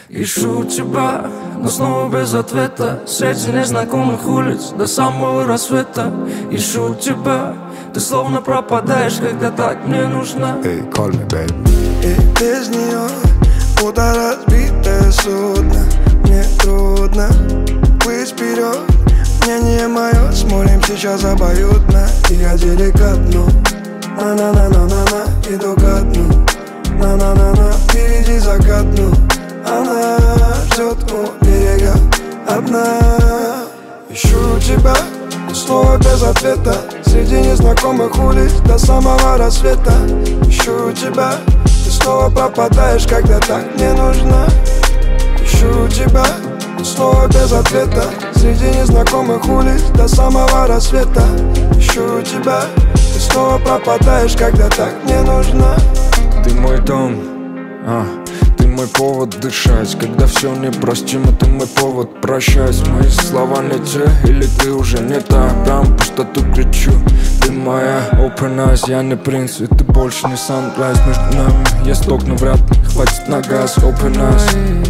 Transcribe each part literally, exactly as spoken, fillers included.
Ищу тебя, но снова без ответа. Среди незнакомых улиц до самого рассвета. Ищу тебя, ты словно пропадаешь, когда так мне нужна. Hey, call me, baby. И без нее будто разбитое судно. Мне трудно быть вперед. Мнение мое с морем сейчас обоюдно. И я деликатно на-на-на-на-на-на иду ко дну. На-на-на-на, впереди закат, ну. Она ждет у берега одна. Ищу тебя, но снова без ответа. Среди незнакомых улиц до самого рассвета. Ищу тебя, ты снова пропадаешь, когда так мне нужна. Ищу тебя, но снова без ответа. Среди незнакомых улиц до самого рассвета. Ищу тебя, ты снова пропадаешь, когда так мне нужна. Ты мой дом, а, ты мой повод дышать. Когда все непростимо, ты мой повод прощать. Мои слова не те, или ты уже не та. Прям пустоту кричу, ты моя open eyes. Я не принц, и ты больше не sunrise. Между нами есть ток, но вряд ли хватит на газ. Open eyes,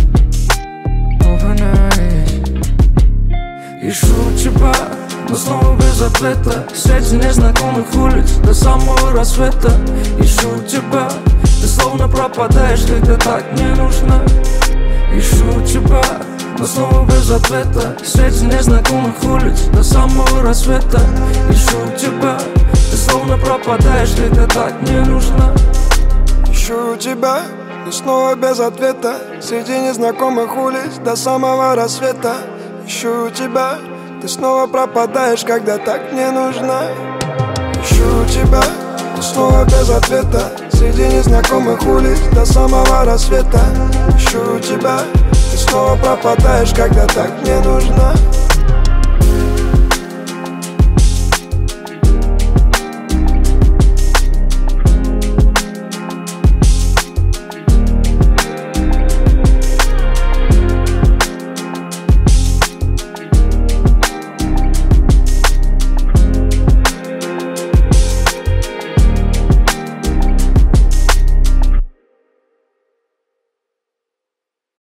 open eyes. Ищу тебя, но снова без ответа. Среди незнакомых улиц до самого рассвета. Ищу тебя, ты словно пропадаешь, когда так мне нужна. Ищу тебя, но снова без ответа. Среди незнакомых улиц до самого рассвета. Ищу тебя, ты словно пропадаешь, когда так мне нужна. Ищу тебя, но снова без ответа. Среди незнакомых улиц до самого рассвета. Ищу тебя, ты снова пропадаешь, когда так мне нужна. Ищу тебя, но снова без ответа. Среди незнакомых улиц до самого рассвета. Ищу тебя, ты снова пропадаешь, когда так мне нужна.